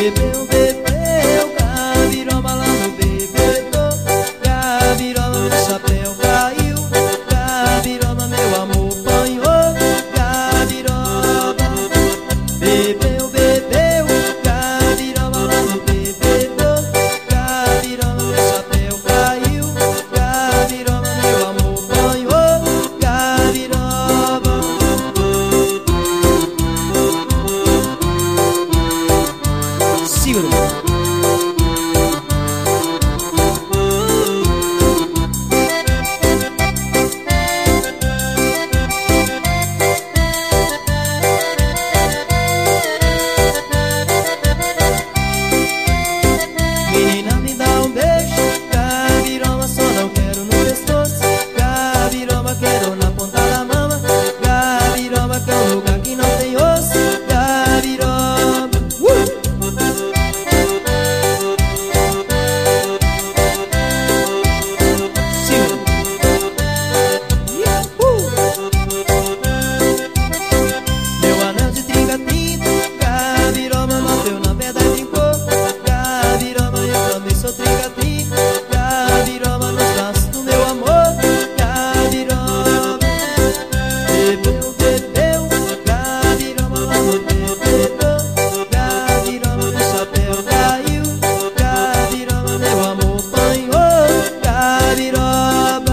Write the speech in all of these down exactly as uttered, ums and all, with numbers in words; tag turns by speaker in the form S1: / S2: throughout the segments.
S1: Bebeu, bebeu, gabiroba lá no bebedouro. Gabiroba, meu chapéu caiu. Gabiroba, meu amor apanhou. Gabiroba, bebeu, bebeu, gabiroba lá no bebedouro. Gabiroba, meu chapéu caiu. Gabiroba, meu amor apanhou. Gabiroba. Segura. Menina, me dá um beijo. Gabiroba, só não quero no pescoço. Gabiroba, quero na ponta da mama. Gabiroba, que é um lugar que não tem osso. Gabiroba, uh! Sim. Uh! Meu anel de trinca-trinta. Gabiroba, bateu na pedra e brincou. Gabiroba, eu também sou trinca-trinca. Gabiroba, nos braços do meu amor. Gabiroba, bebeu, bebeu. Gabiroba, lá no bebedouro. Gabiroba, meu chapéu caiu. Gabiroba, meu amor apanhou. Gabiroba.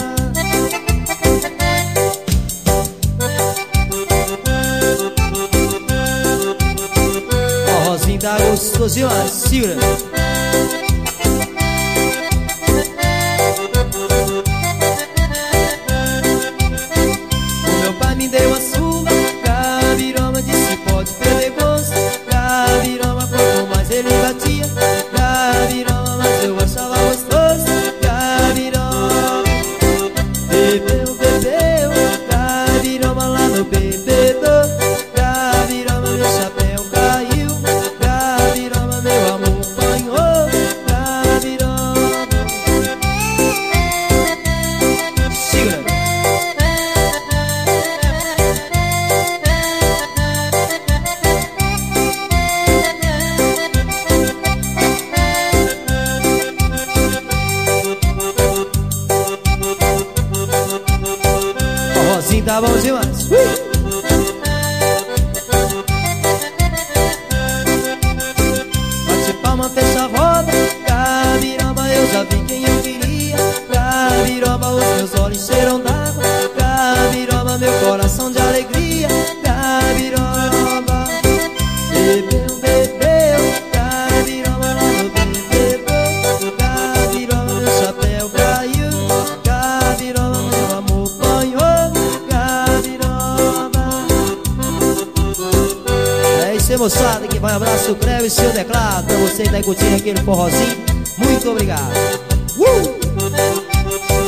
S1: Ó, Rosinho tá gostoso demais. Segura. O meu pai me deu a surra. Gabiroba disse pode perder gosto. Gabiroba, quanto mais ele batia. Gabiroba, mas eu achava gostoso. Gabiroba, bebeu, bebeu. Gabiroba lá no bebedouro. Gabiroba, meu chapéu caiu. Gabiroba, meu amor apanhou. Gabiroba. Segura. Ó, Rosinho tá bom demais. Uh! Bate palma, fecha a roda. Gabiroba, eu já vi quem eu queria. Gabiroba, os meus olhos cheiram d'água. Gabiroba, meu coração de alegria. Gabiroba, bebeu, bebeu. Gabiroba, lá no bebedouro. Gabiroba, meu chapéu caiu. Gabiroba, meu amor apanhou. Gabiroba. É isso aí, moçada, que vai um abraço, creve e seu teclado. Pra você que tá curtindo aqui no forrozinho, muito obrigado. Uh!